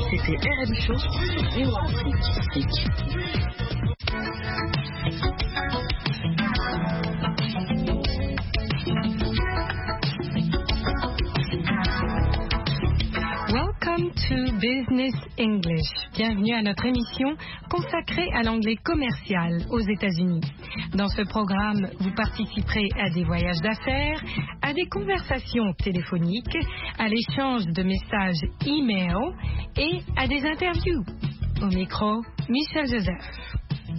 C'était RB Show sur VOA Afrique. Welcome to Business English. Bienvenue à notre émission consacrée à l'anglais commercial aux États-Unis. Dans ce programme, vous participerez à des voyages d'affaires, à des conversations téléphoniques, à l'échange de messages e-mail et à des interviews. Au micro, Michel Joseph.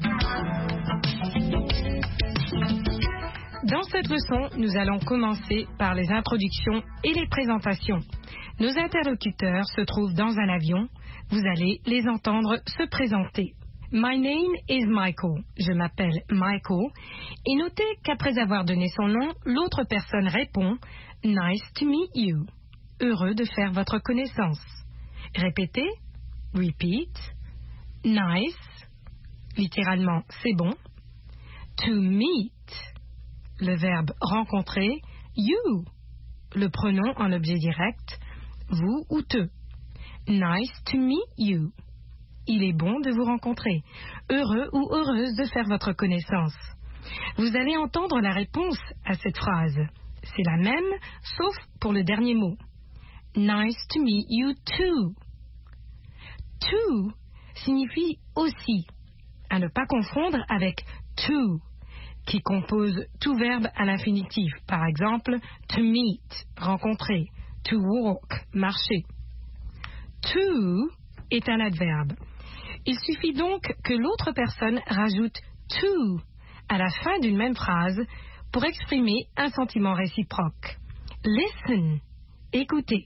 Dans cette leçon, nous allons commencer par les introductions et les présentations. Nos interlocuteurs se trouvent dans un avion. Vous allez les entendre se présenter. My name is Michael. Je m'appelle Michael. Et notez qu'après avoir donné son nom, l'autre personne répond Nice to meet you. Heureux de faire votre connaissance. Répétez. Repeat. Nice. Littéralement, c'est bon. To meet. Le verbe rencontrer. You. Le pronom en objet direct. Vous ou te. Nice to meet you. Il est bon de vous rencontrer. Heureux ou heureuse de faire votre connaissance. Vous allez entendre la réponse à cette phrase. C'est la même, sauf pour le dernier mot. Nice to meet you too. To signifie aussi, à ne pas confondre avec to, qui compose tout verbe à l'infinitif. Par exemple, to meet, rencontrer. To walk, marcher. To est un adverbe. Il suffit donc que l'autre personne rajoute to à la fin d'une même phrase pour exprimer un sentiment réciproque. Listen, écoutez.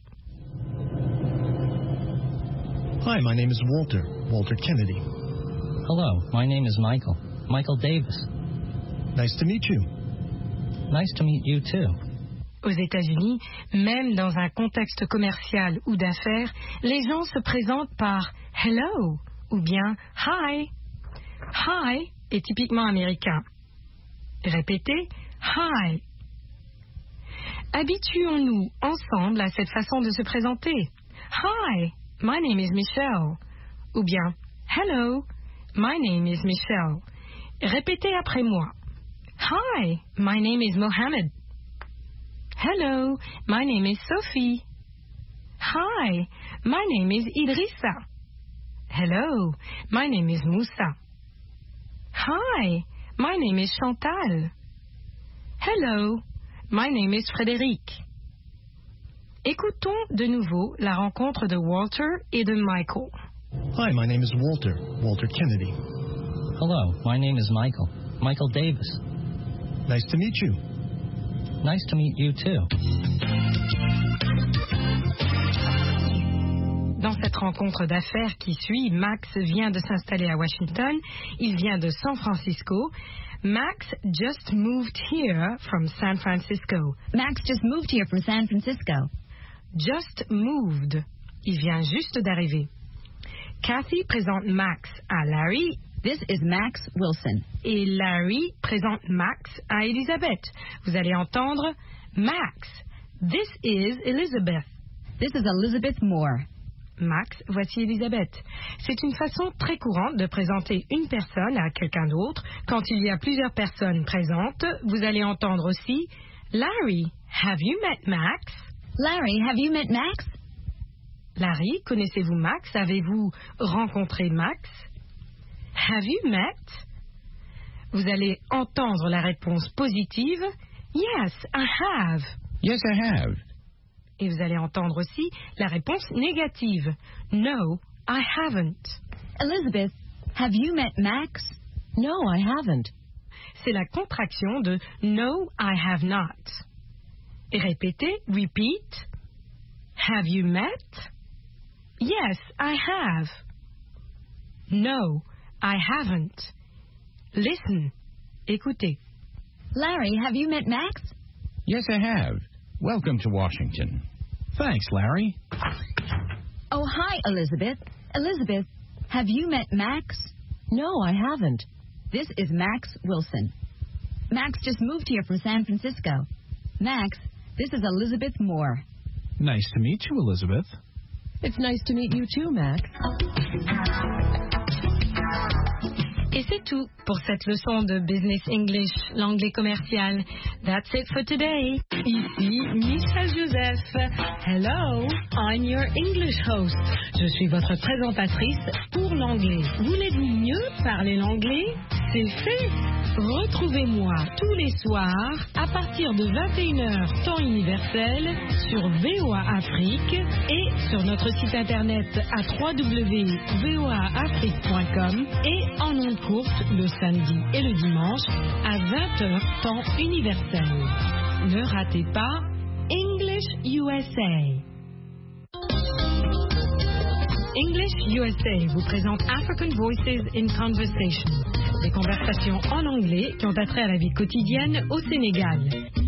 Hi, my name is Walter Kennedy. Hello, my name is Michael Davis. Nice to meet you. Nice to meet you too. Aux États-Unis, même dans un contexte commercial ou d'affaires, les gens se présentent par hello ou bien hi. Hi est typiquement américain. Répétez hi. Habituons-nous ensemble à cette façon de se présenter. Hi, my name is Michelle. Ou bien hello, my name is Michelle. Répétez après moi. Hi, my name is Mohammed. Hello, my name is Sophie. Hi, my name is Idrissa. Hello, my name is Moussa. Hi, my name is Chantal. Hello, my name is Frédéric. Écoutons de nouveau la rencontre de Walter et de Michael. Hi, my name is Walter Kennedy. Hello, my name is Michael Davis. Nice to meet you. Nice to meet you too. Dans cette rencontre d'affaires qui suit, Max vient de s'installer à Washington. Il vient de San Francisco. Max just moved here from San Francisco. Max just moved here from San Francisco. Just moved. Il vient juste d'arriver. Kathy présente Max à Larry. This is Max Wilson. Et Larry présente Max à Elizabeth. Vous allez entendre Max. This is Elizabeth. This is Elizabeth Moore. Max, voici Elizabeth. C'est une façon très courante de présenter une personne à quelqu'un d'autre. Quand il y a plusieurs personnes présentes, vous allez entendre aussi Larry, have you met Max? Larry, have you met Max? Larry, connaissez-vous Max? Avez-vous rencontré Max? Have you met? Vous allez entendre la réponse positive. Yes, I have. Yes, I have. Et vous allez entendre aussi la réponse négative. No, I haven't. Elizabeth, have you met Max? No, I haven't. C'est la contraction de No, I have not. Et répétez, repeat. Have you met? Yes, I have. No, I haven't. Listen. Écoutez. Larry, have you met Max? Yes, I have. Welcome to Washington. Thanks, Larry. Oh, hi, Elizabeth. Elizabeth, have you met Max? No, I haven't. This is Max Wilson. Max just moved here from San Francisco. Max, this is Elizabeth Moore. Nice to meet you, Elizabeth. It's nice to meet you too, Max. Et c'est tout pour cette leçon de Business English, l'anglais commercial. That's it for today. Ici Michel Joseph. Hello, I'm your English host. Je suis votre présentatrice pour l'anglais. Voulez-vous mieux parler l'anglais? C'est fait. Retrouvez-moi tous les soirs à partir de 21h temps universel sur VOA Afrique et sur notre site internet à www.voaafrique.com et en ondes courtes le samedi et le dimanche à 20h temps universel. Ne ratez pas English USA. English USA vous présente African Voices in Conversation, des conversations en anglais qui ont attrait à la vie quotidienne au Sénégal.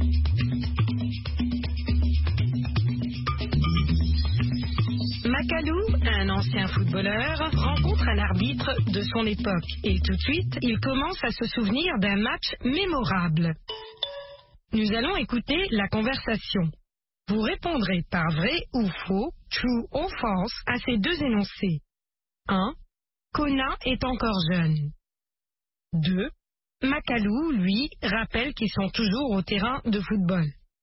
Makalou, un ancien footballeur, rencontre un arbitre de son époque et tout de suite, il commence à se souvenir d'un match mémorable. Nous allons écouter la conversation. Vous répondrez par vrai ou faux, true ou false, à ces deux énoncés. 1. Kona est encore jeune. 2. Makalou, lui, rappelle qu'ils sont toujours au terrain de football.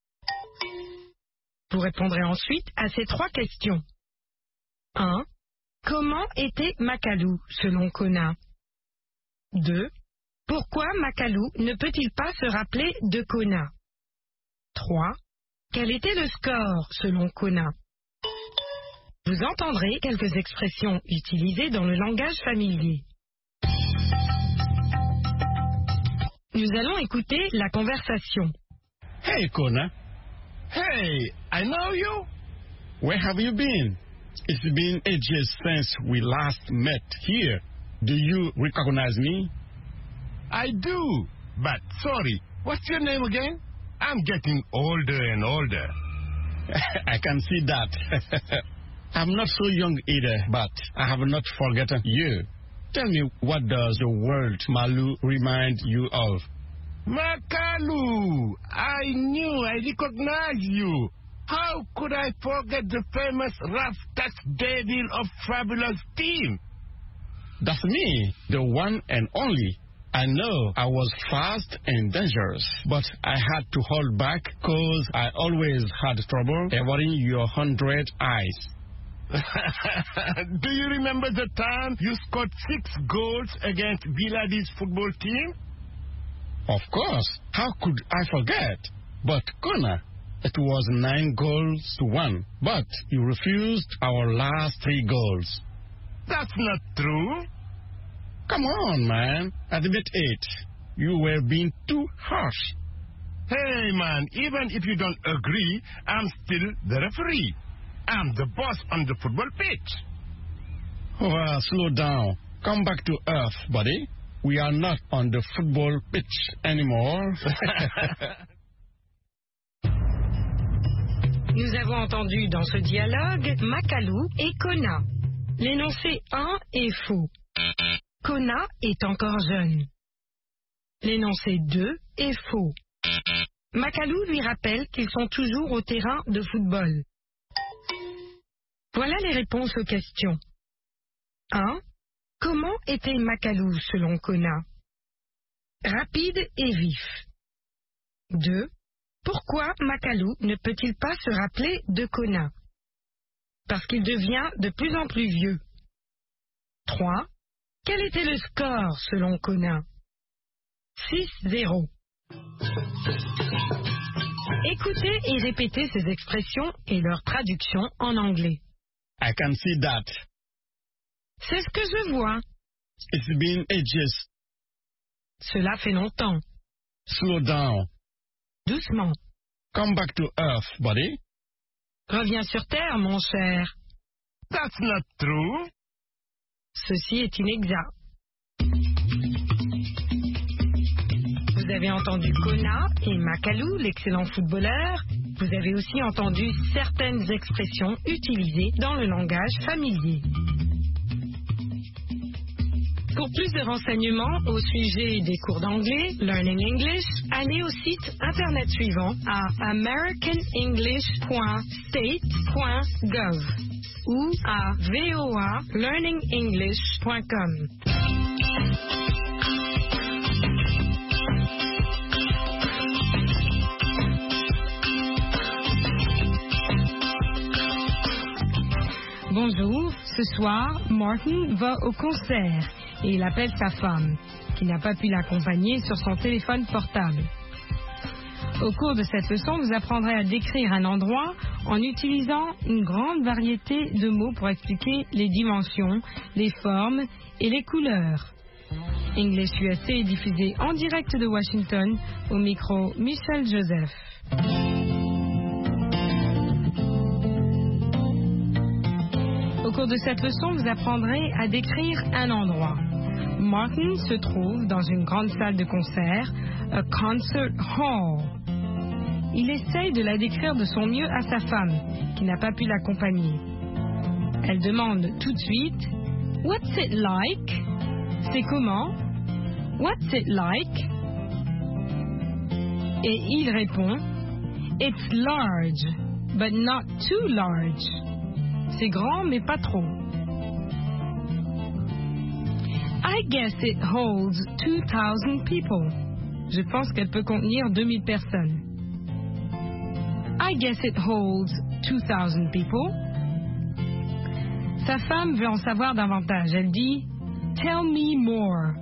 Vous répondrez ensuite à ces trois questions. 1. Comment était Makalou, selon Kona? 2. Pourquoi Makalou ne peut-il pas se rappeler de Kona? 3. Quel était le score, selon Kona? Vous entendrez quelques expressions utilisées dans le langage familier. Nous allons écouter la conversation. Hey, Kona. Hey, I know you. Where have you been? It's been ages since we last met here. Do you recognize me? I do, but sorry, what's your name again? I'm getting older and older. I can see that. I'm not so young either, but I have not forgotten you. Tell me, what does the word Malu remind you of? Makalu! I knew I recognized you. How could I forget the famous rough touch devil of Fabulous Team? That's me, the one and only. I know I was fast and dangerous, but I had to hold back because I always had trouble avoiding your 100 eyes. Do you remember the time you scored 6 goals against Villadis football team? Of course. How could I forget? But, Kona, it was 9-1, but you refused our last 3 goals. That's not true. Come on, man. Admit it. You were being too harsh. Hey, man, even if you don't agree, I'm still the referee. I'm the boss on the football pitch. Well, slow down. Come back to earth, buddy. We are not on the football pitch anymore. Nous avons entendu dans ce dialogue Makalou et Kona. L'énoncé 1 est faux. Kona est encore jeune. L'énoncé 2 est faux. Makalou lui rappelle qu'ils sont toujours au terrain de football. Voilà les réponses aux questions. 1. Comment était Makalou selon Kona? Rapide et vif. 2. Pourquoi Makalou ne peut-il pas se rappeler de Kona? Parce qu'il devient de plus en plus vieux. 3. Quel était le score selon Kona? 6-0. Écoutez et répétez ces expressions et leur traduction en anglais. I can see that. C'est ce que je vois. It's been ages. Cela fait longtemps. Slow down. Doucement. Come back to earth, buddy. Reviens sur terre, mon cher. That's not true. Ceci est inexact. Vous avez entendu Kona et Makalou, l'excellent footballeur. Vous avez aussi entendu certaines expressions utilisées dans le langage familier. Pour plus de renseignements au sujet des cours d'anglais, Learning English, allez au site internet suivant à americanenglish.state.gov. ou à voalearningenglish.com. Bonjour, ce soir, Martin va au concert et il appelle sa femme, qui n'a pas pu l'accompagner sur son téléphone portable. Au cours de cette leçon, vous apprendrez à décrire un endroit en utilisant une grande variété de mots pour expliquer les dimensions, les formes et les couleurs. English USA est diffusé en direct de Washington au micro Michel Joseph. Au cours de cette leçon, vous apprendrez à décrire un endroit. Martin se trouve dans une grande salle de concert, a concert hall. Il essaye de la décrire de son mieux à sa femme, qui n'a pas pu l'accompagner. Elle demande tout de suite « What's it like ?» C'est comment? What's it like? Et il répond It's large, but not too large. C'est grand, mais pas trop. I guess it holds 2,000 people. Je pense qu'elle peut contenir 2000 personnes. I guess it holds 2,000 people. Sa femme veut en savoir davantage. Elle dit Tell me more.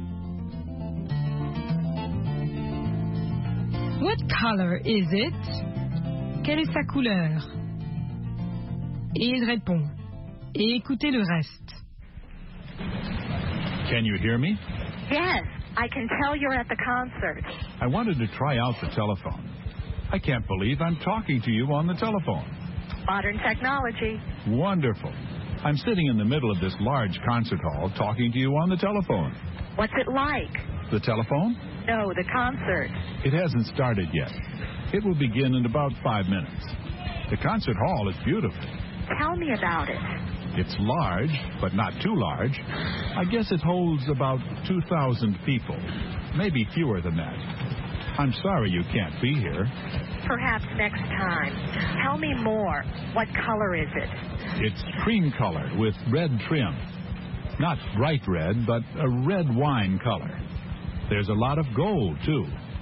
What color is it? Quelle est sa couleur? Et il répond. Et écoutez le reste. Can you hear me? Yes, I can tell you're at the concert. I wanted to try out the telephone. I can't believe I'm talking to you on the telephone. Modern technology. Wonderful. I'm sitting in the middle of this large concert hall talking to you on the telephone. What's it like? The telephone? No, the concert. It hasn't started yet. It will begin in about 5 minutes. The concert hall is beautiful. Tell me about it. It's large, but not too large. I guess it holds about 2,000 people, maybe fewer than that. I'm sorry you can't be here. Perhaps next time. Tell me more. What color is it? It's cream color with red trim. Not bright red, but a red wine color. There's a lot of gold, too.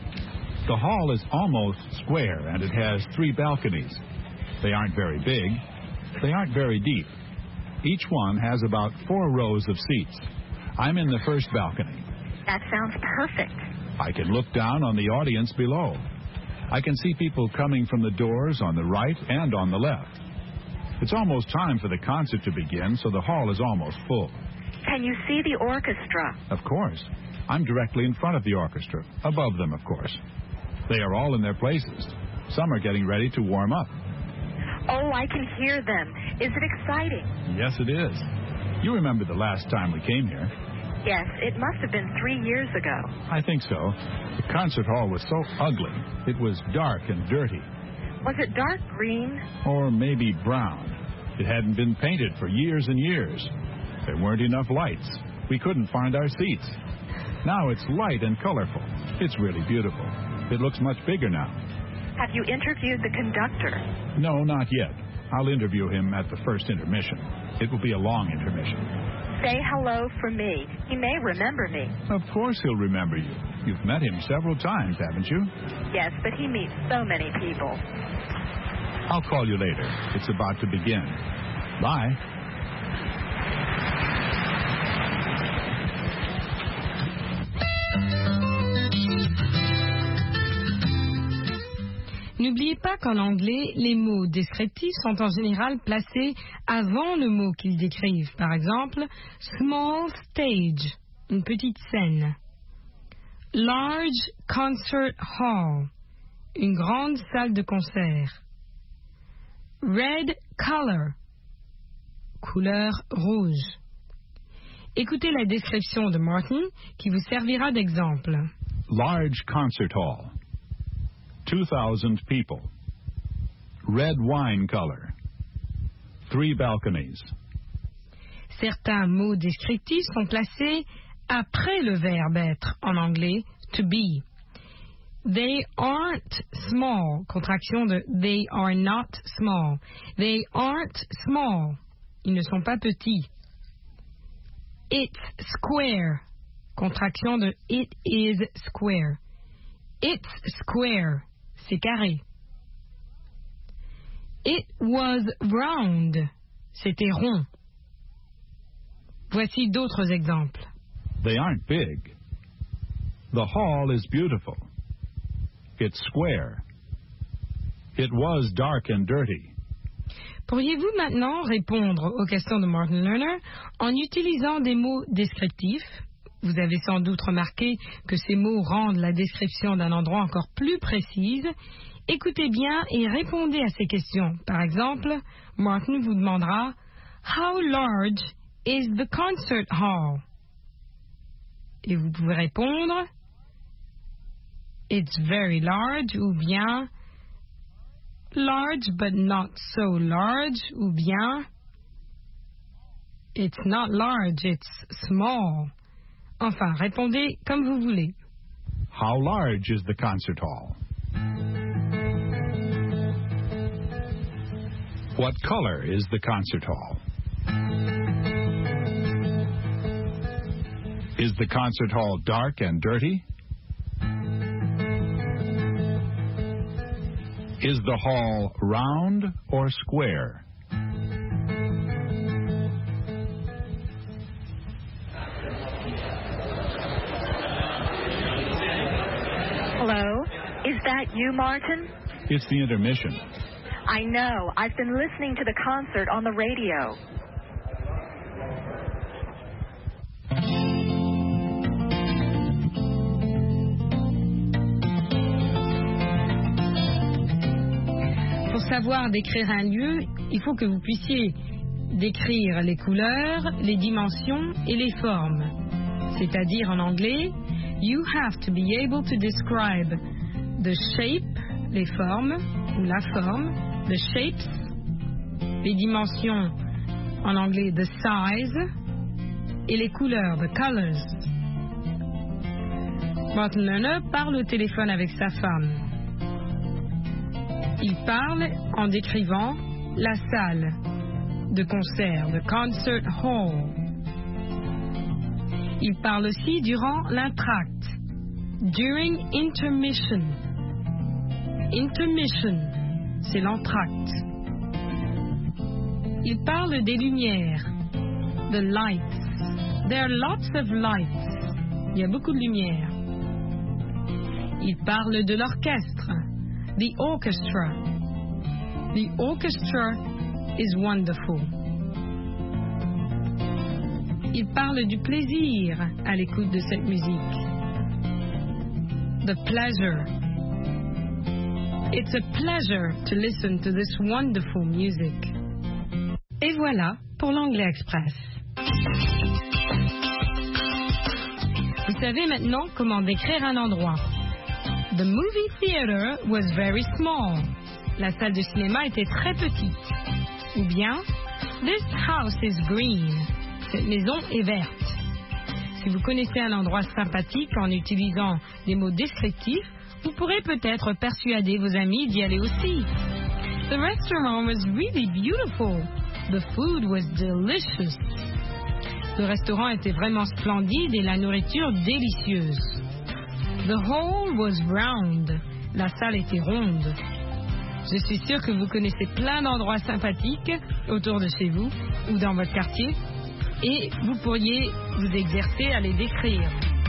The hall is almost square, and it has 3 balconies. They aren't very big. They aren't very deep. Each one has about 4 rows of seats. I'm in the first balcony. That sounds perfect. I can look down on the audience below. I can see people coming from the doors on the right and on the left. It's almost time for the concert to begin, so the hall is almost full. Can you see the orchestra? Of course. I'm directly in front of the orchestra, above them, of course. They are all in their places. Some are getting ready to warm up. Oh, I can hear them. Is it exciting? Yes, it is. You remember the last time we came here. Yes, it must have been 3 years ago. I think so. The concert hall was so ugly. It was dark and dirty. Was it dark green? Or maybe brown. It hadn't been painted for years and years. There weren't enough lights. We couldn't find our seats. Now it's light and colorful. It's really beautiful. It looks much bigger now. Have you interviewed the conductor? No, not yet. I'll interview him at the first intermission. It will be a long intermission. Say hello for me. He may remember me. Of course he'll remember you. You've met him several times, haven't you? Yes, but he meets so many people. I'll call you later. It's about to begin. Bye. N'oubliez pas qu'en anglais, les mots descriptifs sont en général placés avant le mot qu'ils décrivent. Par exemple, small stage, une petite scène. Large concert hall, une grande salle de concert. Red color, couleur rouge. Écoutez la description de Martin qui vous servira d'exemple. Large concert hall. 2,000 people. Red wine color. 3 balconies. Certains mots descriptifs sont placés après le verbe être, en anglais, to be. They aren't small, contraction de they are not small. They aren't small, Ils ne sont pas petits. It's square. Contraction de it is square. It's square. C'est carré. It was round. C'était rond. Voici d'autres exemples. They aren't big. The hall is beautiful. It's square. It was dark and dirty. Pourriez-vous maintenant répondre aux questions de Martin Lerner en utilisant des mots descriptifs? Vous avez sans doute remarqué que ces mots rendent la description d'un endroit encore plus précise. Écoutez bien et répondez à ces questions. Par exemple, Martin vous demandera « How large is the concert hall? » Et vous pouvez répondre « It's very large » ou bien « Large but not so large » ou bien « It's not large, it's small ». Enfin, répondez comme vous voulez. How large is the concert hall? What color is the concert hall? Is the concert hall dark and dirty? Is the hall round or square? Hello? Is that you, Martin? It's the intermission. I know. I've been listening to the concert on the radio. Pour savoir décrire un lieu, il faut que vous puissiez décrire les couleurs, les dimensions et les formes. C'est-à-dire en anglais, you have to be able to describe the shape, les formes, ou la forme, the shapes, les dimensions, en anglais, the size, et les couleurs, the colors. Martin Lerner parle au téléphone avec sa femme. Il parle en décrivant la salle de concert, the concert hall. Il parle aussi durant l'entracte, during intermission. Intermission, c'est l'entracte. Il parle des lumières, the lights. There are lots of lights. Il y a beaucoup de lumière. Il parle de l'orchestre, the orchestra. The orchestra is wonderful. Il parle du plaisir à l'écoute de cette musique. The pleasure. It's a pleasure to listen to this wonderful music. Et voilà pour l'Anglais Express. Vous savez maintenant comment décrire un endroit. The movie theater was very small. La salle de cinéma était très petite. Ou bien, this house is green. Cette maison est verte. Si vous connaissez un endroit sympathique en utilisant des mots descriptifs, vous pourrez peut-être persuader vos amis d'y aller aussi. The restaurant was really beautiful. The food was delicious. Le restaurant était vraiment splendide et la nourriture délicieuse. The hall was round. La salle était ronde. Je suis sûre que vous connaissez plein d'endroits sympathiques autour de chez vous ou dans votre quartier et vous pourriez vous exercer à les décrire.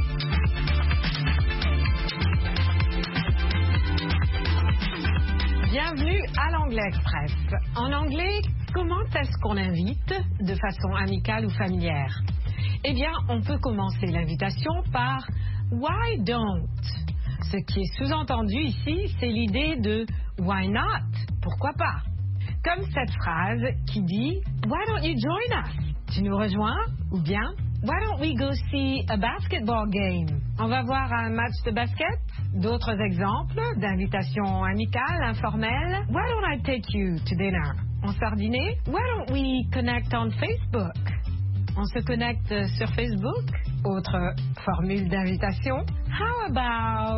Bienvenue à l'Anglais Express. En anglais, comment est-ce qu'on invite de façon amicale ou familière? Eh bien, on peut commencer l'invitation par « Why don't ?» Ce qui est sous-entendu ici, c'est l'idée de « Why not ?» Pourquoi pas? Comme cette phrase qui dit « Why don't you join us ?» Tu nous rejoins? Ou bien « Why don't we go see a basketball game ?» On va voir un match de basket? D'autres exemples d'invitations amicales, informelles. « Why don't I take you to dinner ?» On sort dîner? « Why don't we connect on Facebook ?» On se connecte sur Facebook. Autre formule d'invitation. « How about... »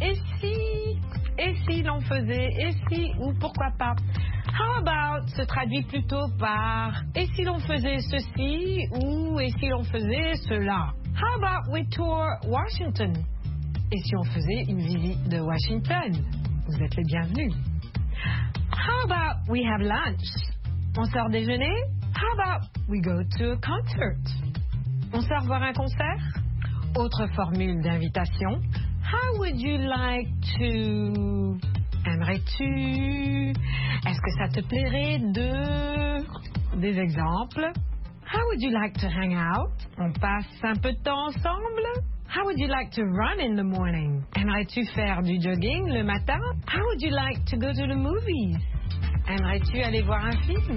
Et si et si l'on faisait, et si ou pourquoi pas. How about se traduit plutôt par et si l'on faisait ceci ou et si l'on faisait cela. How about we tour Washington? Et si on faisait une visite de Washington? Vous êtes les bienvenus. How about we have lunch? On sort déjeuner? How about we go to a concert? On sort voir un concert? Autre formule d'invitation. How would you like to... Aimerais-tu? Est-ce que ça te plairait de... Des exemples. How would you like to hang out? On passe un peu de temps ensemble? How would you like to run in the morning? Aimerais-tu faire du jogging le matin? How would you like to go to the movies? Aimerais-tu aller voir un film?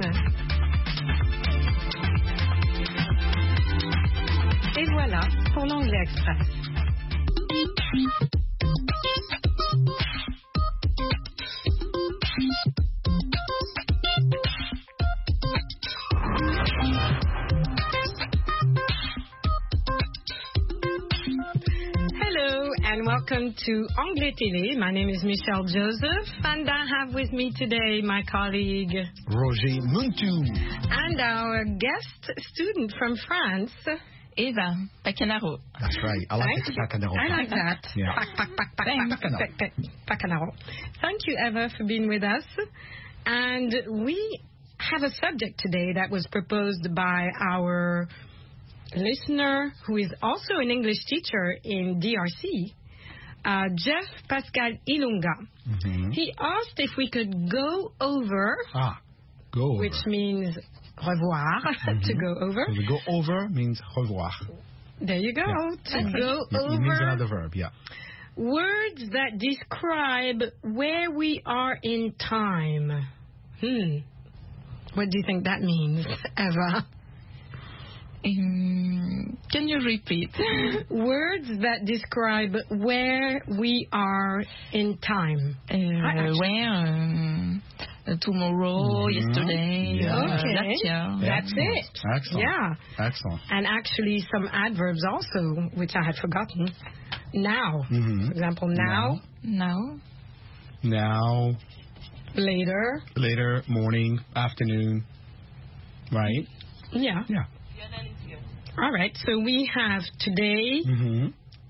Et voilà pour l'anglais express. Hello and welcome to Anglais Télé. My name is Michelle Joseph and I have with me today my colleague Roger Muntu. And our guest student from France, Eva Pacanaro. That's right. I like it, Pacanaro. I like that. Yeah. Pacanaro. Thank you, Eva, for being with us. And we have a subject today that was proposed by our listener, who is also an English teacher in DRC, Jeff Pascal Ilunga. Mm-hmm. He asked if we could go over, go over. Which means revoir, to go over. So to go over means revoir. There you go. Yeah. To go over. It means another verb, yeah. Words that describe where we are in time. What do you think that means, Eva? Can you repeat? Words that describe where we are in time. Where? Tomorrow, yesterday, last year. That's it. Excellent. Yeah. Excellent. And actually some adverbs also, which I had forgotten. Now. Mm-hmm. For example, now. Now. Later. Later, morning, afternoon. Right? Yeah. Yeah. All right. So we have today. Mm-hmm.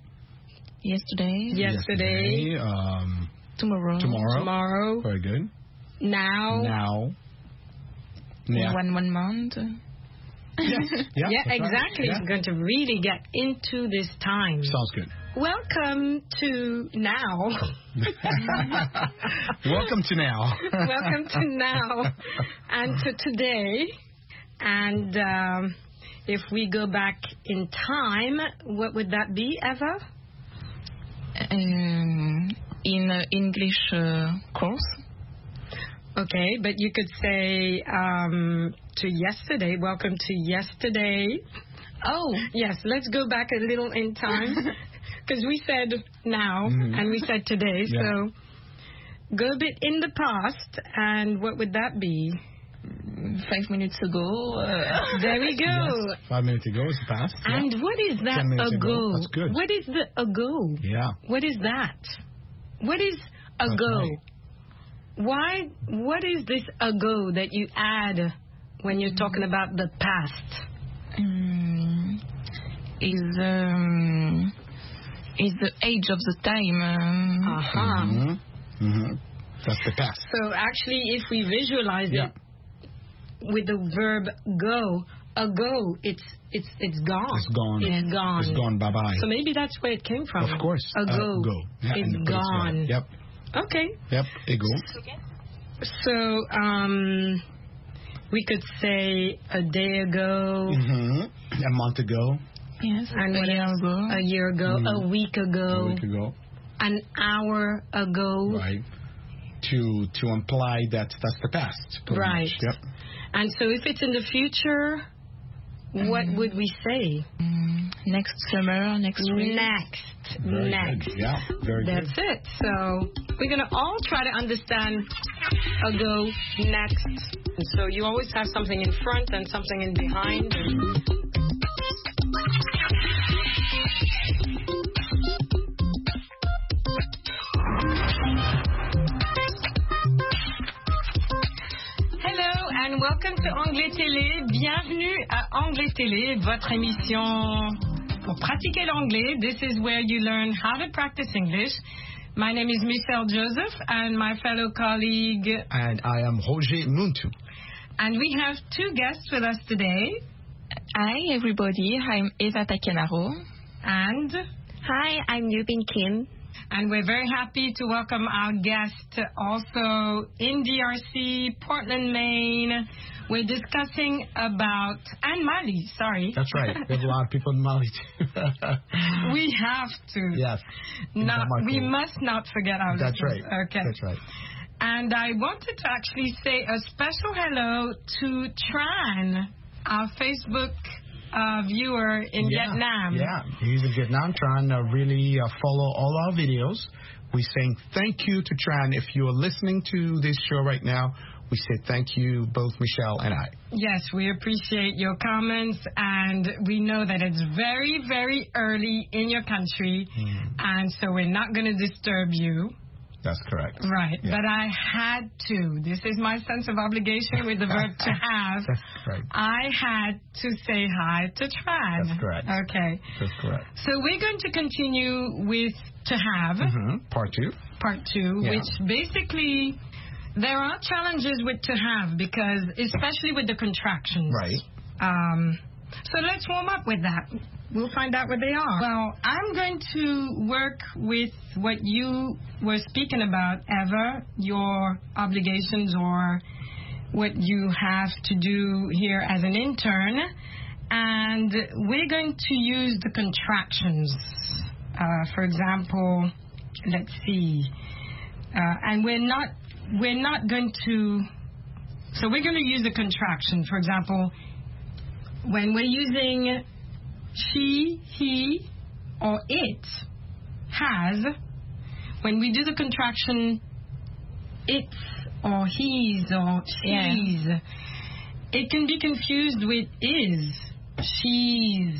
Yesterday. Tomorrow. Very good. Now. Yeah. One month. Yeah, exactly. Yeah. We're going to really get into this time. Sounds good. Welcome to now. Welcome to now. Welcome to now and to today. And if we go back in time, what would that be, Eva? In English course. Okay, but you could say to yesterday. Welcome to yesterday. Oh. Yes, let's go back a little in time. Because we said now and we said today. Yeah. So go a bit in the past, and what would that be? 5 minutes ago. There we go. Yes, 5 minutes ago is the past. And what is that 10 minutes ago? That's good. What is the ago? Yeah. What is that? What is ago? Okay. Why? What is this ago that you add when you're talking about the past? Is the age of the time. That's the past. So actually, if we visualize it with the verb go, ago, it's gone. It's gone. It's gone. It's gone. Bye bye. So maybe that's where it came from. Of course. Ago. Go. Yeah, it's gone. Yep. Okay. Yep. Ego. So we could say a day ago. A month ago. Yes. And a year ago. A year ago. A week ago. A week ago. An hour ago. Right. To imply that that's the past. Right. Much. Yep. And so if it's in the future, what would we say? Next summer, next week. Very Next. Good. Yeah, very That's good. it. So we're going to all try to understand ago, next. And so you always have something in front and something in behind. to Anglais Télé. Bienvenue à Anglais Télé, votre émission pour pratiquer l'anglais. This is where you learn how to practice English. My name is Michelle Joseph and my fellow colleague. And I am Roger Muntu. And we have two guests with us today. Hi, everybody. I'm Eva Takenaro. And hi, I'm Yubin Kim. And we're very happy to welcome our guest also in DRC, Portland, Maine. We're discussing about, and Mali, sorry. That's right. There's a lot of people in Mali too. We have to. Yes. We must not forget our That's listeners. right. Okay. That's right. And I wanted to actually say a special hello to Tran, our Facebook viewer in Vietnam. Yeah, he's in Vietnam. Tran really follow all our videos. We're saying thank you to Tran. If you are listening to this show right now, we say thank you, both Michelle and I. Yes, we appreciate your comments, and we know that it's very, very early in your country, and so we're not going to disturb you. That's correct. Right, yeah. But I had to. This is my sense of obligation with the verb to have. That's right. I had to say hi to Tran. That's correct. Okay. That's correct. So we're going to continue with to have. Part two. Part two, yeah. Which basically, there are challenges with to have because, especially with the contractions. Right. So let's warm up with that. We'll find out what they are. Well, I'm going to work with what you were speaking about, Eva, your obligations or what you have to do here as an intern. And we're going to use the contractions. For example, let's see. And we're not going to... So we're going to use a contraction. For example, when we're using... she, he, or it has, when we do the contraction it's or he's or she's, it can be confused with is. She's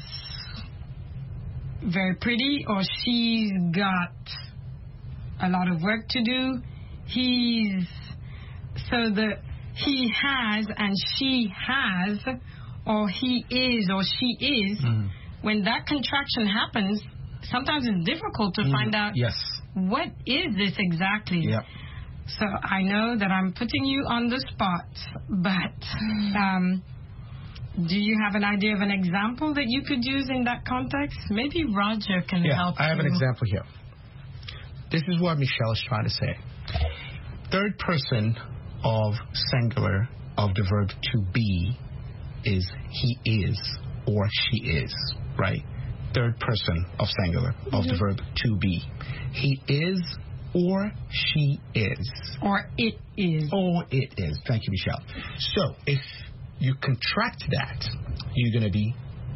very pretty, or she's got a lot of work to do. So the he has and she has, or he is or she is, when that contraction happens, sometimes it's difficult to find out what is this exactly. Yep. So I know that I'm putting you on the spot, but do you have an idea of an example that you could use in that context? Maybe Roger can help you. I have an example here. This is what Michelle is trying to say. Third person of singular of the verb to be is he is or she is, right? Third person of singular of the verb to be. He is or she is. Or it is. Or it is. Thank you, Michelle. So if you contract that, you're going to be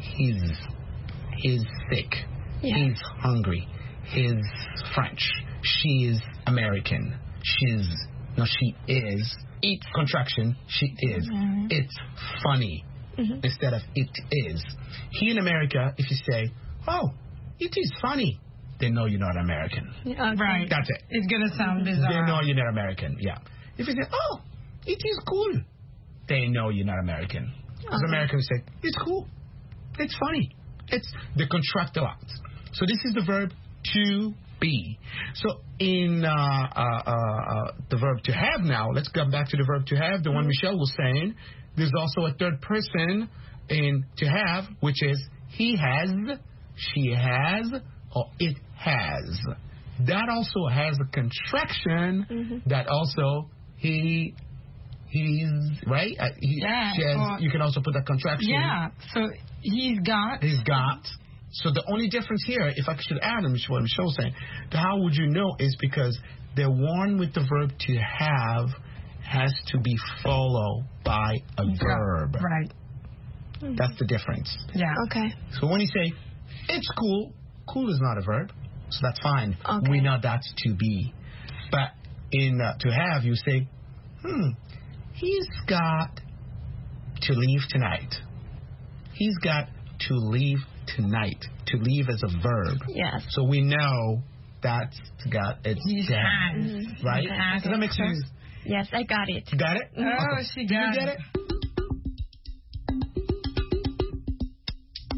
he's sick, he's hungry, he's French, she is American, she is, it's contraction, she is. It's funny. Instead of it is. Here in America, if you say, oh, it is funny, they know you're not American. Right. That's it. It's going to sound bizarre. They know you're not American, yeah. If you say, oh, it is cool, they know you're not American. Because Americans say, it's cool, it's funny. They contract a lot. So this is the verb to be. So in the verb to have now, let's go back to the verb to have, the one Michelle was saying. There's also a third person in to have, which is he has, she has, or it has. That also has a contraction that also he's, right? She has, you can also put a contraction. Yeah, so he's got. So the only difference here, if I should add, what Michelle's saying, how would you know is because the one with the verb to have has to be followed by a verb. Right. That's the difference. Yeah. Okay. So when you say, it's cool, cool is not a verb, so that's fine. Okay. We know that's to be. But in to have, you say, he's got to leave tonight. He's got to leave tonight. To leave as a verb. Yes. So we know that's got it's he has. Right? Has. Does that make sense? Yes, I got it. You got it? Oh, she got Did you get it?